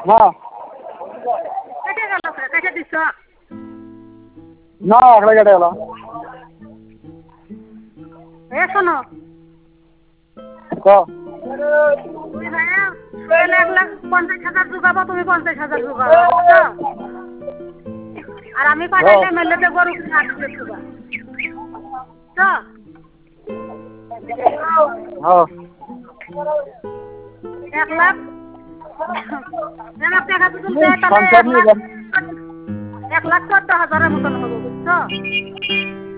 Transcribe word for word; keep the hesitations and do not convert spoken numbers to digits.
না কেটে গেল কেটে দিছ না আগে কেটে গেল এ শোনো ক তুমি ভাইয়া সোহেল এক লাখ পঞ্চাশ হাজার ঢুকাবো তুমি পঞ্চাশ হাজার ঢুকাবো বুঝছো আর আমি পাঠাইলে মেলেতে গরু কিনে আসবে ঢুকা বুঝছো হ্যাঁ এক লাখ এক লাখ টাকা যদি দেয় তাহলে পঞ্চাশ এক নিয়ে লাখ যান এক লাখ চোদ্দ হাজারের মতন হবো বুঝছো